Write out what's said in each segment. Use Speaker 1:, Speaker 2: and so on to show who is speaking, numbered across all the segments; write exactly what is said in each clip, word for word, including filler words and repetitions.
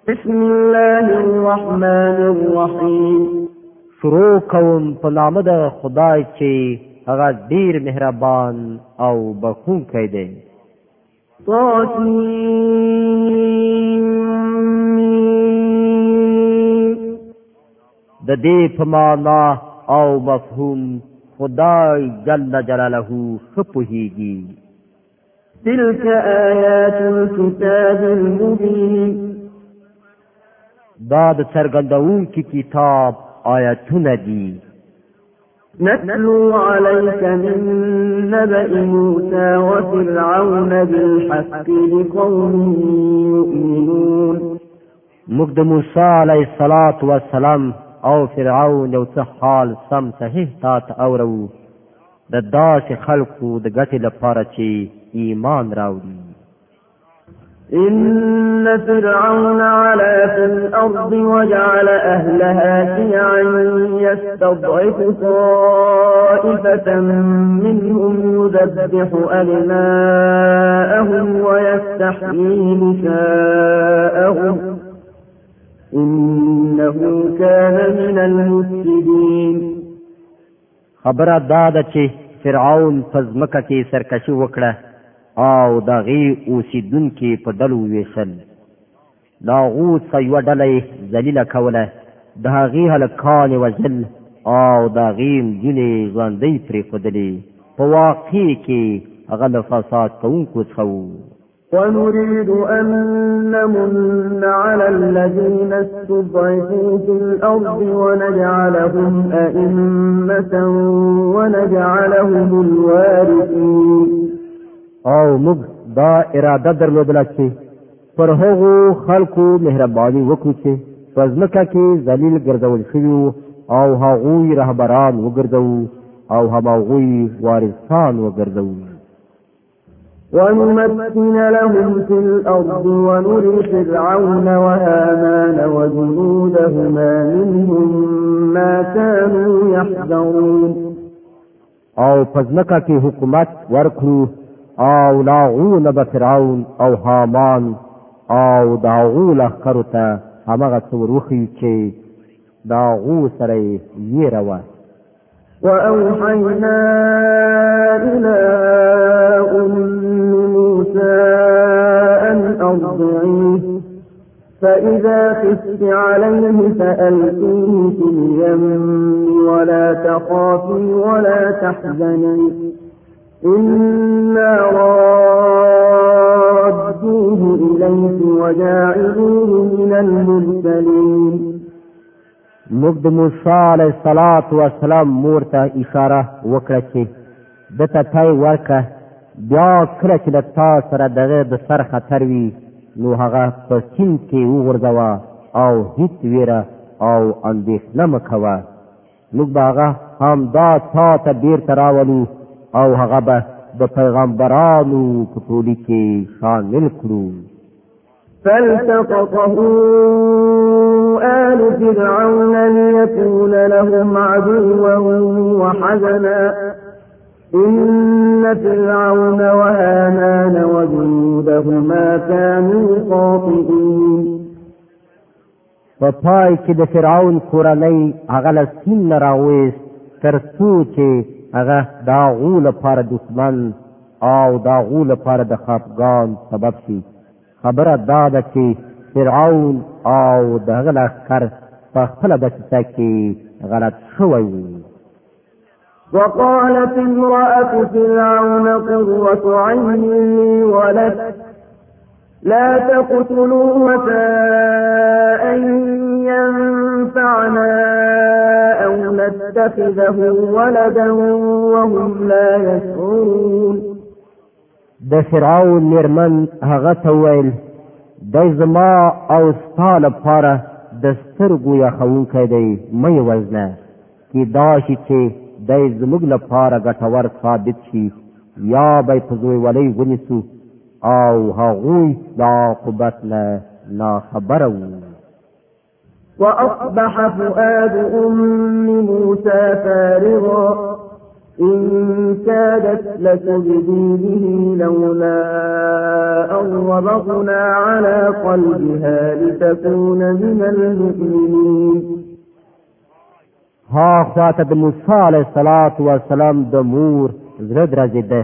Speaker 1: بسم الله الرحمن الرحیم.
Speaker 2: شروع کوم په نام د خدای چې هغه ډیر مهربان او بخښونکی دی. د دې په معنا او مفهوم خدای جل جلاله ښه پوهیږي.
Speaker 1: تلك آیات الكتاب المبین.
Speaker 2: دا د څرګندونکي کتاب آیاتونه دي.
Speaker 1: نتلو عليك من نبأ موسى وفرعون بالحق لقوم يؤمنون.
Speaker 2: موږ د موسی علیه السلام او فرعون یو څه حال سم صحیح تات اورو د داسې خلکو د ګټې لپاره چې ایمان راوړي.
Speaker 1: إن فرعون علا في الأرض وجعل أهلها شيعا يستضعف طائفة منهم يذبح أبناءهم ويستحيي نساءهم إنه كان من المفسدين.
Speaker 2: خبره دا ده چې فرعون په ځمکه کې سرکشي وکړه او د هغې اوسېدونکي په ډلو وویشل. د هغو څخه یوه ډله یې ذلیله کوله، د هغې هلکان یې وژل او د هغې نجونې ژوندۍ پرېښودلې. په واقع کې هغه له فساد کوونکو څخه و.
Speaker 1: ونريد أن نمن على الذين استضعفوا في الأرض ونجعلهم أئمة ونجعلهم الوارثين.
Speaker 2: او موږ دا اراده درلودله چې پر هغو خلکو مهرباني وکړو چې په ځمکه کې ذلیل ګرځول شوي او هغوی رهبران وګرځوو او هماغوی وارثان وګرځوو.
Speaker 1: ونمكن لهم في الأرض ونري فرعون وهامان وجنودهما منهم ما كانوا يحذرون.
Speaker 2: او په ځمکه کې حکومت ورکړو او لاغون به فرعون او هامان او داغو لخکرو ته همغه څه وروښیو چې داغو سره یې ویره وه.
Speaker 1: وأوحينا إلى أم موسى أن أرضعيه فإذا خفت عليه فألقيه في اليم ولا تخافي ولا تحزني إنا رادوه إليك وجاعلوه من المرسلين.
Speaker 2: موږ د موسی علیه السلام مور ته اشاره وکړه چې ده ته تی ورکړه، بیا کله چې له تا سره دغه د سر خطر وي نو هغه په سیند کې وغورځوه او هیڅ ویره او اندېښنه مه کوه. موږ به هغه همدا تا ته بیرته راولو او هغه به د پیغمبرانو په ټولي کې شامل کړو.
Speaker 1: فالتقطه آل فرعون ليكون لهم عدوا وحزنا إن فرعون وهامان وجنودهما كانوا خاطئين.
Speaker 2: په پای کې د فرعون کورنۍ هغه له سیند نه راویست تر څو چې هغه د هغو لپاره دښمن او د هغو لپاره د خفګان سبب شي. خبره دا ده چې فرعون او د هغه لښکر په خپله دسیسه کې غلط شوی و.
Speaker 1: وقالت امرأة فرعون قرة عين لي ولك لا تقتلوه عسى أن ينفعنا أو نتخذه ولدا وهم لا يشعرون.
Speaker 2: د فرعون میرمن هغه ته وویل دی زما او ستا لپاره د سترګو یخوونکی دی، مه یې وژنه. کیدای شي چې دی زموږ لپاره ګټور ثابت شي یا به یې په زویولۍ ونیسو او هغوی د عاقبت نه ناخبره وو.
Speaker 1: وأصبح فؤاد أم موسى فارغا إن كادت لتبدي به لولا أن ربطنا على قلبها لتكون من المؤمنين.
Speaker 2: ها خواته د موسی علیه السلام د مور زړه درزېده،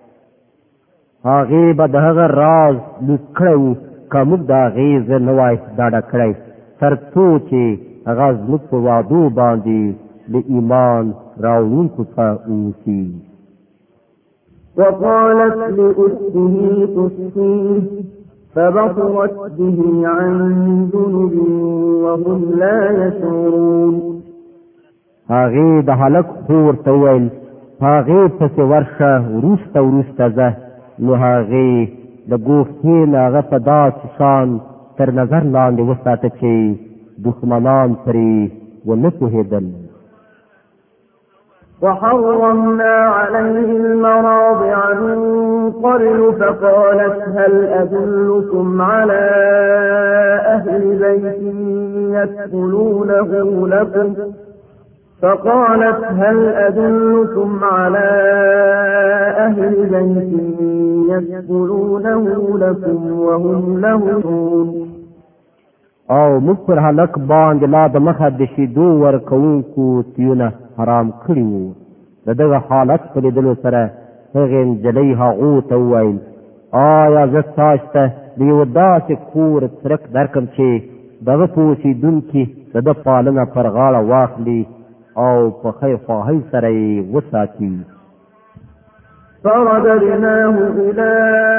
Speaker 2: هغې به د هغه راز لیک کړی و که موږ د هغې زړه نه وای ډاډه کړی، تر څو چې هغه زموږ په وعدو باندې د ایمان راوړونکو څخه اوسي.
Speaker 1: وقالت لأخته قصيه فبصرت به عن جنب وهم لا يشعرون.
Speaker 2: هغې د هلک خور ته وویل هغې پسې ورشه وروسته وروسته ځه، نو هغې د ګوښې نه هغه په داسې شان تر نظر لاندې وساته چې دښمنان پرې ونه پوهېدل.
Speaker 1: وحرمنا عليه المراضع من قبل فقالت هل أدلكم على أهل بيت يكفلونه لكم فقالت هل أدلكم على أهل بيت يكفلونه لكم وهم له ينصرون.
Speaker 2: او موږ پر هلک باندې لا د مخه د شیدو ورکوونکو تیونه حرام کړي وو. د دغه حالت په لیدلو سره هغې نجلۍ هغو ته وویل آیا زه تاسو ته د یوه داسې کور څرک درکړم چې دغه په اوسېدونکي د ده پالنه پر غاړه واخلي او په خیر خواهۍ سره یې وساتي.
Speaker 1: فرددناه إلى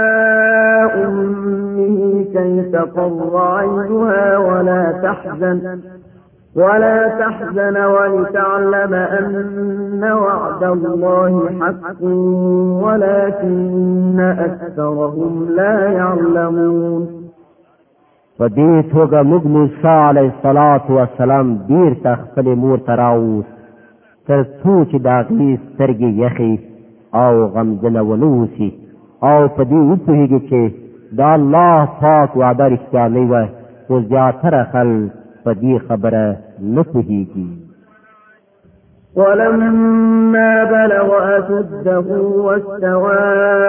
Speaker 1: أمه كي تقر عينها ولا تحزن ولا تحزن ولتعلم أن وعد الله حق ولكن أكثرهم لا يعلمون.
Speaker 2: فدې توګه موږ موسی علیه السلام بیرته خپلې مور ته راووست تر څو چې د هغې سترګې یخې او غمجنه ونه اوسي او په دې وپوهېږي چې د الله پاک وعده رښتیانۍ وه، خو زیاتره خلک په دې خبره نه پوهېږي.
Speaker 1: ولما بلغ أشده واستوى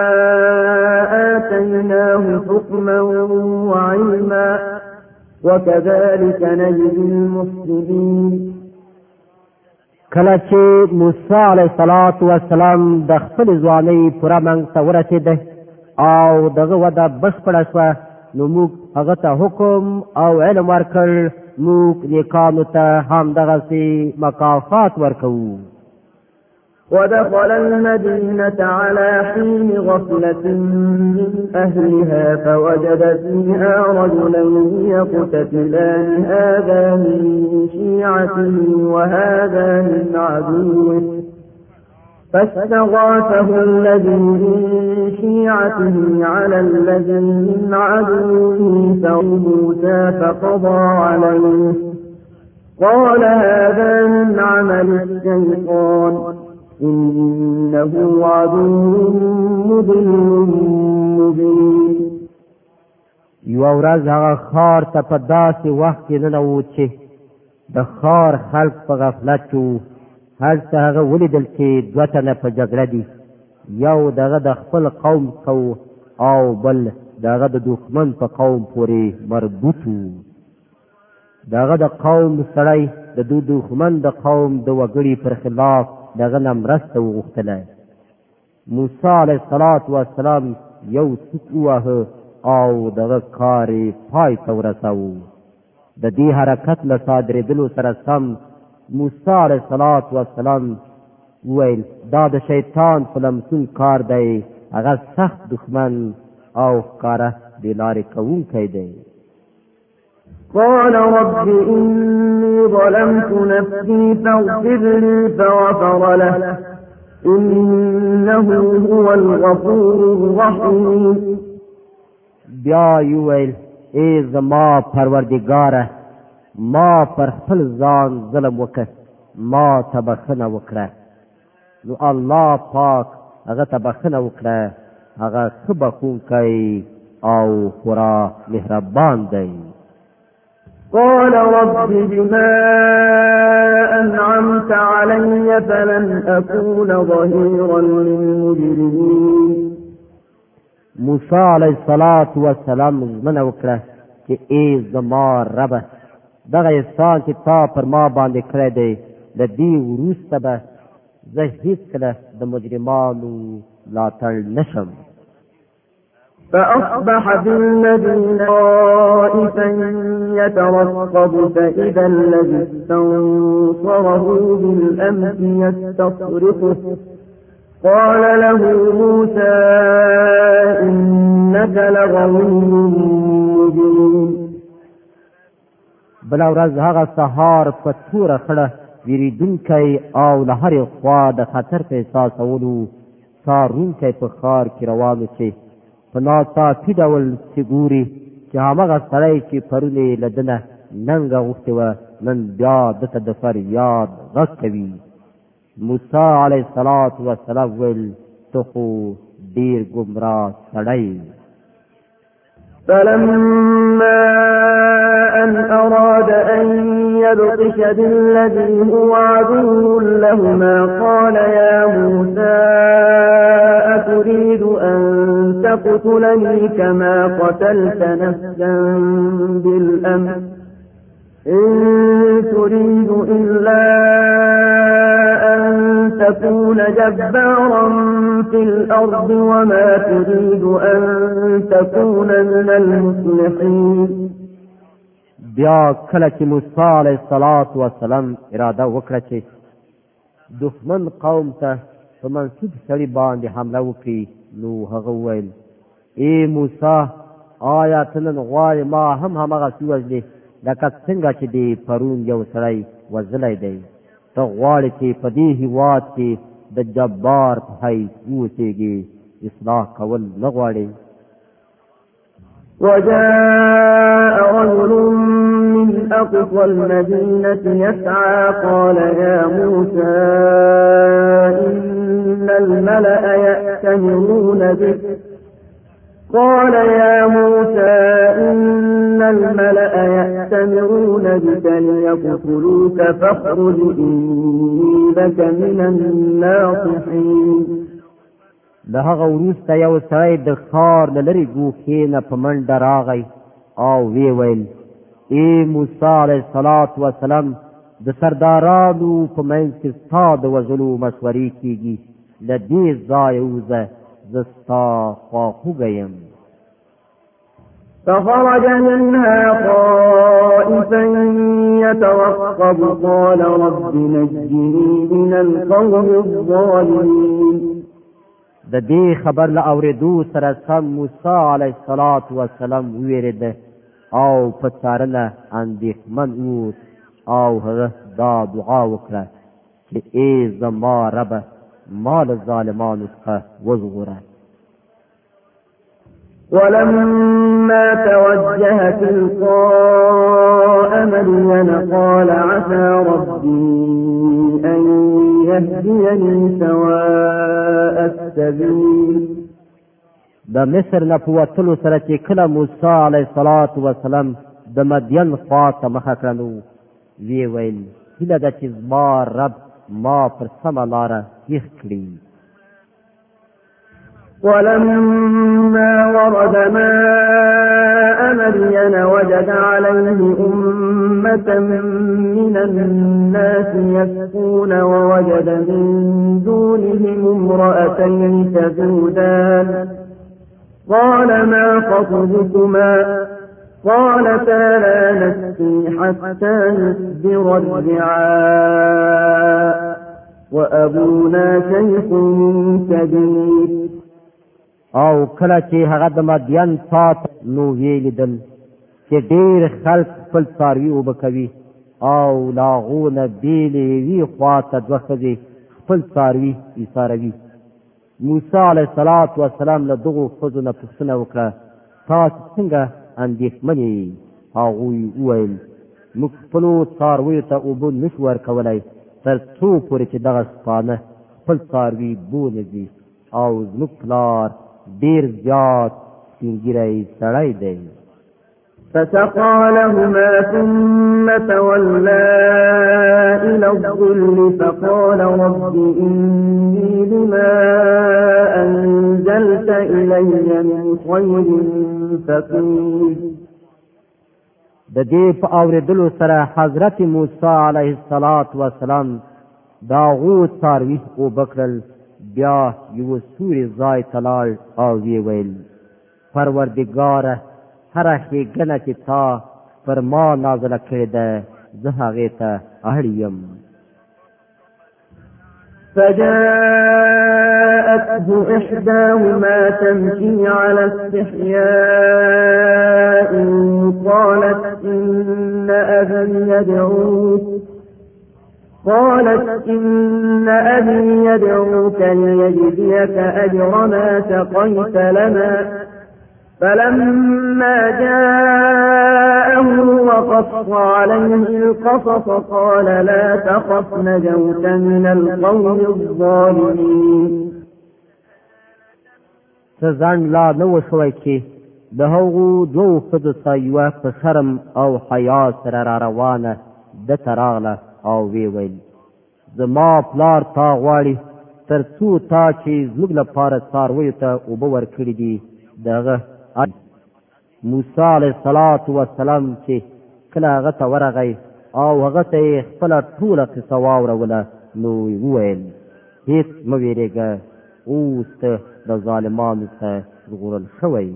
Speaker 1: آتيناه حكما وعلما وكذلك نجزي المحسنين.
Speaker 2: کله چې موسی علیه السلام د خپل ځوانۍ پوره منځ ته ورسېده او دغه وده بشپړه شوه، نو موږ هغه ته حکم او علم ورکړ، موږ نیکانو ته همدغسې مکافات ورکوو.
Speaker 1: ودخل المدينة على حين غفلة من أهلها فوجد فيها رجلين يقتتلان هذا من شيعته وهذا من عدوه فاستغاثه الذي من شيعته على الذي من عدوه فموسى فقضى عليه قال هذا من عمل الشيطان إنه عدو مضل مبين.
Speaker 2: یوه ورځ هغه ښار ته په داسې وخت کې ننوت چې د ښار خلک په غفلت کې وو. هلته هغه ولیدل چې دوه تنه په جګړه دي، یو دغه د خپل قوم څخه او بل دغه د دښمن په قوم پورې مربوط وو. دغه د قوم سړی د دو دښمن د قوم د وګړي پر خلاف دغه نه مرسته وغوښتله. موسی علیه السلام یو سوک وواهه او دغه کار یې پای ته ورساوه. د دې حرکت له صادرېدلو سره سم موسی علیه السلام وویل دا د شیطان په لمسون کار دی، هغه سخت دښمن او ښکاره بې لارې کوونکی دی.
Speaker 1: قال رب إني ظلمت نفسي فاغفر لي فغفر له إنه هو الغفور الرحيم.
Speaker 2: بیا یې وویل ای زما پروردګاره ما پر خپل ځان ظلم وکړ، ما ته بخښنه وکړه. نو الله پاک هغه ته بخښنه وکړه، هغه ښه بخښونکی او خورا مهربان دی.
Speaker 1: قال رب بما أنعمت علي فلن أكون ظهيرا للمجرمين.
Speaker 2: موسی علیہ الصلوۃ والسلام زمنه وکړه چې ای زما رب دغه احسان چې تا پر ما باندې کړی دی د دې وروسته به زه هیڅکله د مجرمانو ملاتړ نشم.
Speaker 1: فأصبح بالمدينة خائفا يترقب فإذا الذي استنصره بالأمس يستصرخه قال له موسى إنك لغوي مبين.
Speaker 2: بلا ورځ هغه سهار په توره خړه ویریدونکی او له هرې خوا د خطر په احساسولو څارونکی په ښار کې روان و چې په ناڅاپي ډول چې ګوري چې هماغه سړی چې پرون یې له ده نه ننګه غوښتې وه نن بیا دته د فریاد غږ کوي. موسی علیه السلام ویل ته خو ډېر ګمراه سړی.
Speaker 1: فلما أن أراد أن يبطش بالذي هو عدو لهما قال يا موسى أتريد أن تقتلني كما قتلت نفسا بالأمر إن تريد إلا أن تكون جبارا في الأرض وما تريد أن تكون من المصلحين.
Speaker 2: بیا کله چې موسی علیه السلام اراده وکړه چې دښمن قوم ته په منصوب سړي باندې حمله وکړي نو هغه وویل ای موسی آیا ته نن غواړې ما هم هماغسې وژنې لکه څنګه چې د پرون یو سړی وژلی دی. ته غواړې چې په دې هېواد کې د جبار په حیث واوسېږې اصلاح کول نه غواړې.
Speaker 1: وجاء رجل من أقصى المدينة يسعى قال يا موسى إن الملأ يأتمرون بك قال يا موسى إن الملأ يأتمرون بك ليقتلوك فاخرج إني لك من الناصحين.
Speaker 2: د هغه وروسته یو سړی د ښار له لرې ګوښې نه په منډه راغی او ویې ویل ای موسی علیه السلام د سردارانو په منځ کې ستا د وژلو مشورې کېږي له دې ځایه ووځه زه ستا خواخوږی یم.
Speaker 1: فخرج منها خائفا يترقب قال رب نجني من القوم الظالمين.
Speaker 2: د دې خبر له اورېدو سره سم موسی علیه السلام وویرېده او په څارنه اندېښمن اوس او هغه دا دعا وکړه چې ای زما ربه ما له ظالمانو څخه وژغوره.
Speaker 1: ولما توجه تلقاء مدين قال عسى ربي أن يهديني سواء السبيل.
Speaker 2: د مصر نه په وتلو سره چې کله موسی علیه السلام د مدین خوا ته مخه کړه نو ویې ویل هیله ده چې زما رب ما پر سمه لاره ایښ کړي.
Speaker 1: ولما ورد ماء مدين وجد عليه أمة من الناس يسقون ووجد من دونهم امرأتين تذودان قال ما خطبكما قالتا لا نسقي حتى يصدر الرعاء وأبونا شيخ كبير.
Speaker 2: او کله چې هغه د مدین پات نو ویې لیدل چې ډېر خلک خپل څاروي اوبه کوي او له هغو نه بېلې یوې خوا ته دوه ښځې خپل څاروي ایساروي. موسی علیه السلام له دغو ښځو نه پوښتنه وکړه تاسو څنګه اندېښمن یې؟ هغوی وویل موږ خپلو څارویو ته اوبه نشو ورکولی تر څو پورې چې دغه شپانه خپل څاروي بونه ځي او زموږ پلار ډیر زیات سپینګیری سړی دی.
Speaker 1: فسقى لهما ثم تولى إلى الظل فقال رب إني لما أنزلت إلي من خير فقير.
Speaker 2: د دې په اورېدلو سره حضرت موسی علیه السلام دا غو څاروي وبکړل، بیا یو سوري ځای ته لاړ او ویې ویل پروردګاره هره ښېګڼه چې تا پر ما نازله کړې ده زه هغې ته اړ یم.
Speaker 1: فجاءته إحداهما تمشي على استحياء قالت إن أبي يدعوك قالت إن أبي يدعوك ليجزيك أجر ما سقيت لنا. فلما جاءه وقص عليه القصص قال لا تخف نجوت من القوم الظالمين.
Speaker 2: سزان لا نو شوی چې د هغو دوو ښځو څخه یوه په شرم او حیا سره را روانه ده ته راغله او ویې ویل زما پلار تا غواړي تر څو تا چې زموږ لپاره څارویو ته اوبه ورکړي دي د هغه موسی علیه السلام چې کله هغه ته ورغی او هغه ته یې خپله ټوله قصه واوروله نو وویل هېڅ مه وېرېږه اوس ته د ظالمانو څخه ژغورل شوی.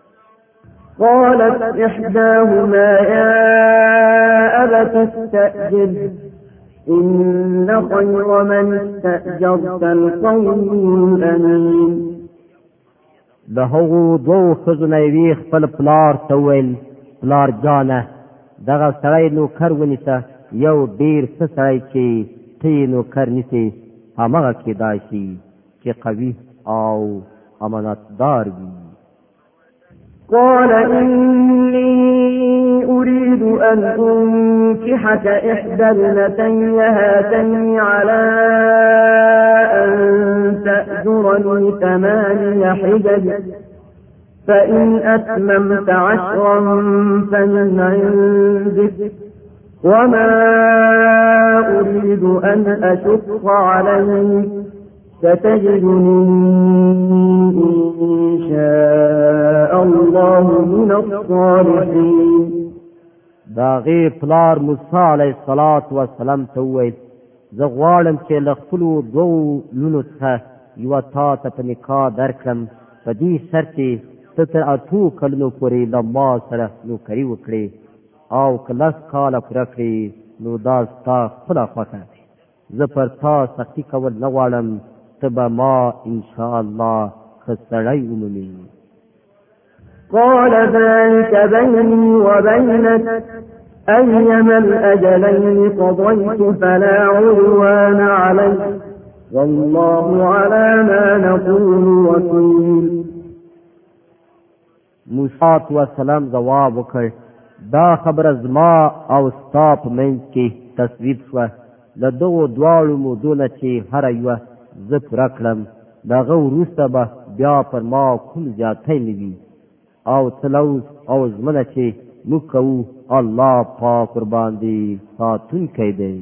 Speaker 1: قالت إحداهما يا أبت استأجر إن خير من استأجرت القوي الأمين.
Speaker 2: د هغو دوو ښځو نه یوې خپل پلار ته وویل پلار جانه دغه سړی نوکر ونیسه، یو ډېر ښه سړی چې ته یې نوکر نیسې همغه کېدای شي چې قوي او امانتدار وي.
Speaker 1: قال إني أريد أن أنكحك إحدى ابنتي هاتين على أن تأجرني ثماني حجج فإن أتممت عشرا فمن عندك وما أريد أن أشق عليك ستجدني إن شاء الله من الصالحين.
Speaker 2: دا غي پلار موسی علیه السلام ته وویل زه غواړم چې له خپلو دوو لونو څخه یوه تا ته په نکاح درکړم په دې شرط چې ته تر اتو کلونو پورې له ما سره نوکري وکړې او که لس کاله پوره کړې نو دا ستا خپله خوښه. زه پر تا سختي کول نه غواړم، ته به ما انشاءالله ښه سړی ومومې.
Speaker 1: قال ذلك بيني وبينك أيما الأجلين قضيت فلا عدوان علي والله على ما نقول وكيل.
Speaker 2: موسی السلام جواب وکړ دا خبره زما او ستا په منځ کې تصویب شوه، له دغو دواړو مودو نه چې هره یوه زه پوره کړم د هغه وروسته به بیا پر ما کوم زیاتی نه وي او تلوث او ژمنه چې موږ کوو الله پاک ورباندې ساتونکی دی.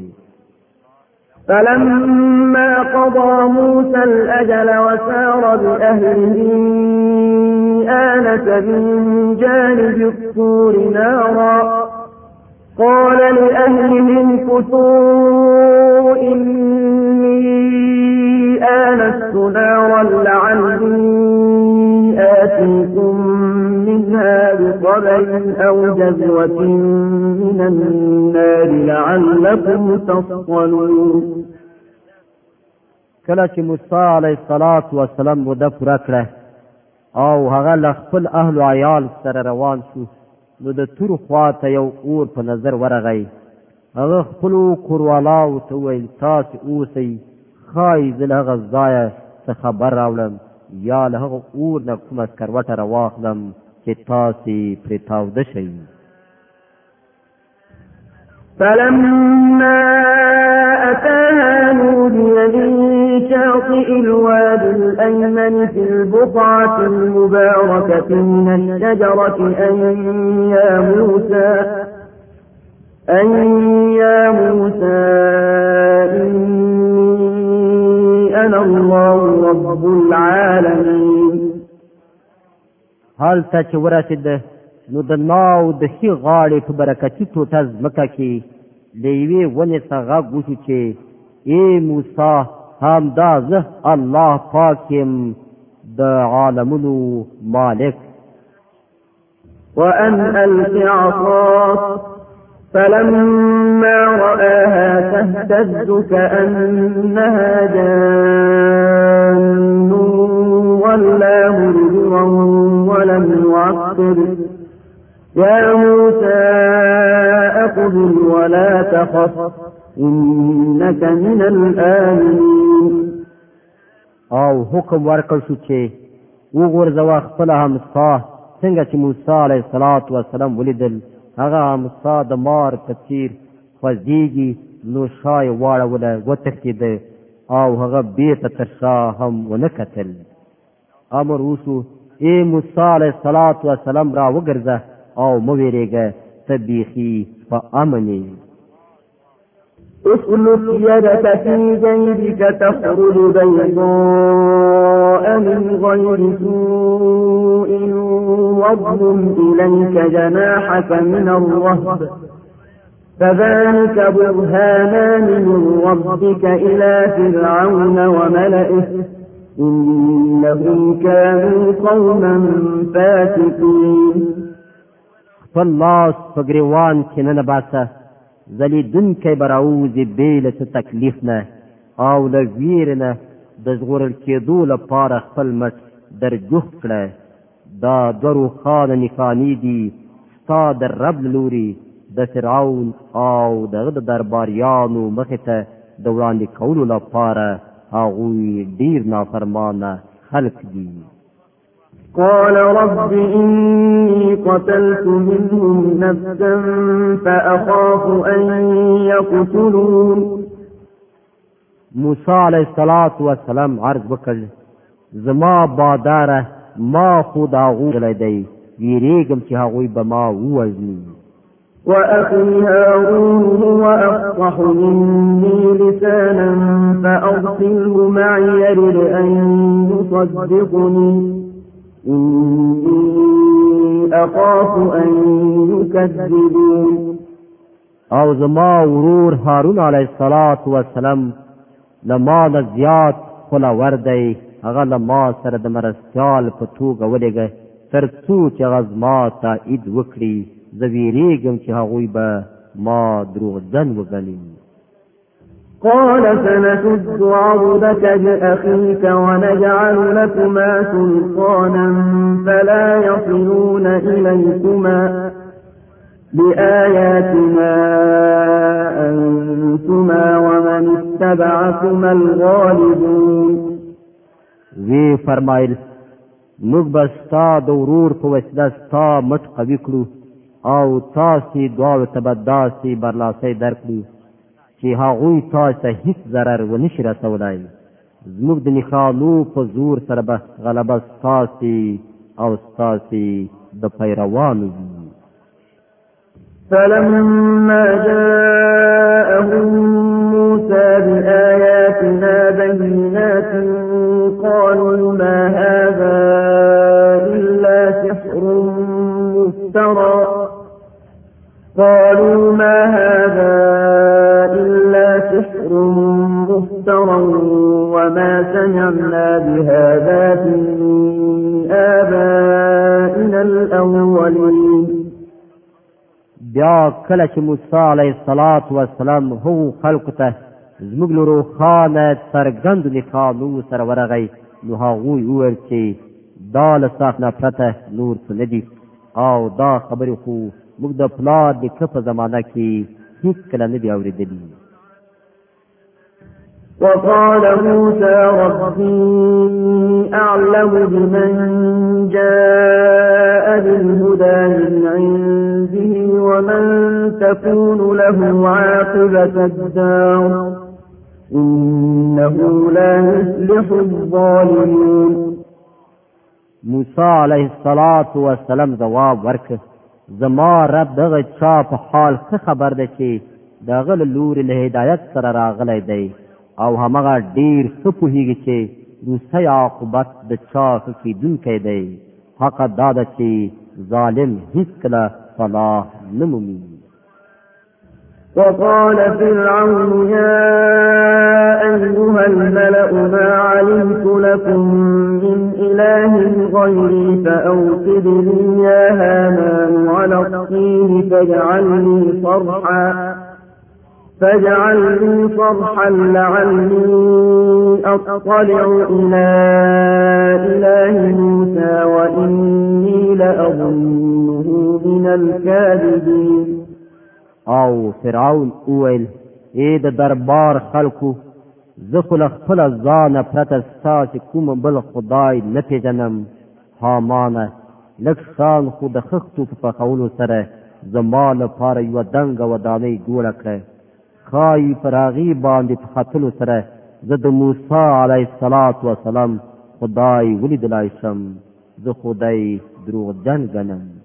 Speaker 1: فلما قضى موسى الأجل وسار بأهله آنس من جانب الطور نارا قال لأهلهم كثوا إني آنست نارا لعلي آتيكم منها بخبر أو جذوة من النار لعلكم تصطلون.
Speaker 2: کله چې موسی علیه السلام وعده پوره کړه او هغه له خپل اهل و عیال سره روان شو نو د تور خوا ته یو اور په نظر ورغی. هغه خپلو کوروالاو ته وویل تاسې اوسئ ښایي زه له هغه ځایه څه خبر راوړم یا له هغه اور نه کومه سکروټه راواخلم چې تاسې پرې تاوده شئ.
Speaker 1: فلما أتاها نودي من شاطئ الوادي الأيمن في البقعة المباركة من الشجرة أن يا موسى أن يا موسى إني أنا الله رب العالمين.
Speaker 2: حال ته چې ورسېد نو د ناو د ښي غاړې په برکتي ټوټه ځمکه کې د یوې ونې څخه غږ وشو چې ای موسی همدا زه الله پاک یم د عالمونو مالک.
Speaker 1: وأن ألق عصاك فلما رآها تهتز كأنها جان ولا مدبرا ولم يعقب يا موسى أقبل ولا تخف إنك من الآمنين.
Speaker 2: او حکم ورکړ شو چې وګورځوه خپله همسا څنګه چې موسی علیه السلام ولیدل هغه همسا د مار په څیر خوځېږي نو شا یې واړوله وتښتېده او هغه بېرته تر شا هم ونه کتل. امر وشو ای موسی علیه السلام را وګرځه او مه وېرېږه ته بیخي په امن یې.
Speaker 1: اسلك يدك في جيبك تخرج بيضاء من غير سوء واضم إليك جناحك من الرهب فذلك برهانان من ربك إلى فرعون وملئه إنهم كانوا قوما فاسقين.
Speaker 2: فالله فقروان كنن باسه زلیدونکی براوزی بې له څه تکلیف نه او له ویرې نه د ژغورل کېدو لپاره خپل مټ درجوخ کړه. دا دوه روښانه نښانې دي ستا د رب له لوري د فرعون او دغه د درباریانو مخې ته د وړاندې کولو لپاره هغوی ډېر نافرمانه خلق دي.
Speaker 1: قال رب إني قتلت منهم نفسا فأخاف أن يقتلون.
Speaker 2: موسی علیه السلام عرض وکړ زما باداره ما خود هغوی غلی دی ویرېږم چې هغوی به ما ووژني.
Speaker 1: وأخي هارون هو أفصح مني لسانا فأرسله معي يرد أن يصدقني إني أخاف أن يكذبون.
Speaker 2: او زما ورور هارون علیه السلام لما نه زیات خلور دی هغه له ما سره د مرستیال په توګه ولېږه تر څو چې هغه زما تایید وکړي. زه ویرېږم چې هغوی به ما دروغجن وګڼي.
Speaker 1: قال سنشد عضدك بأخيك ونجعل لكما سلطانا فلا يصلون إليكما بآياتنا أنتما ومن اتبعكما الغالبون.
Speaker 2: وی فرمایل موږ به ستا د ورور په وسیله ستا مټ قوي کړو او تاسې دواړو ته به داسې برلاسۍ درکړو چې هغوی تاسو ته هیڅ ضرر ونشي رسولی. زموږ د نښانو په زور سره به غلبه ستاسې او ستاسې د پیروانو وي.
Speaker 1: فلما جاءهم موسى بآياتنا بينات قالوا ما هذا إلا سحر مفترى قالوا ما هذا إلا سحر مفترى وما سمعنا بهذا في آبائنا الأولين.
Speaker 2: بیا کله چې موسی علیه السلام هغو خلکو ته زموږ له روښانه څرګندو نښانو سره ورغی نو هغوی وویل چې دا له ستاسو نه پرته نور څه نه دي او دا خبرې خو موږ د پلار نیکه په زمانه کې هېڅکله نه دي اورېدلي.
Speaker 1: وقال موسى ربي أعلم بمن جاء بالهدى من عنده ومن تكون له عاقبة الدار إنه لا يفلح الظالمون.
Speaker 2: موسی علیه السلام جواب ورکړ زما رب دغه چا په حال څه خبر ده چې دغه لوري له هدایت سره راغلی دی او همغه ډیر څه پوهیږي چې روسي عاقبت د چا څه کیدونکی دی. حق دا ده چې ظالم هیڅکله صلاح نه مومي.
Speaker 1: وقال فرعون يا أيها الملأ ما علمت لكم من إله غيري فأوقد لي يا هامان على الطين فاجعل لي صرحا فاجعل لي صرحا لعلي أطلع إلى إله موسى وإني لأظنه من الكاذبين.
Speaker 2: او فرعون اویل اې د دربار خلکو زه خو له خپله ځانه پرته ستا چې کوم بل خدای نه پېژنم. هامانه لږ شان خو د خښتو په پخولو سره زما لپاره یوه دنګه ودانۍ جوړه کړه. ښایي پر هغې باندې په ختلو سره زه د موسی علیه السلام خدای ولیدلی شم. زه خدای دروغجن ګڼم.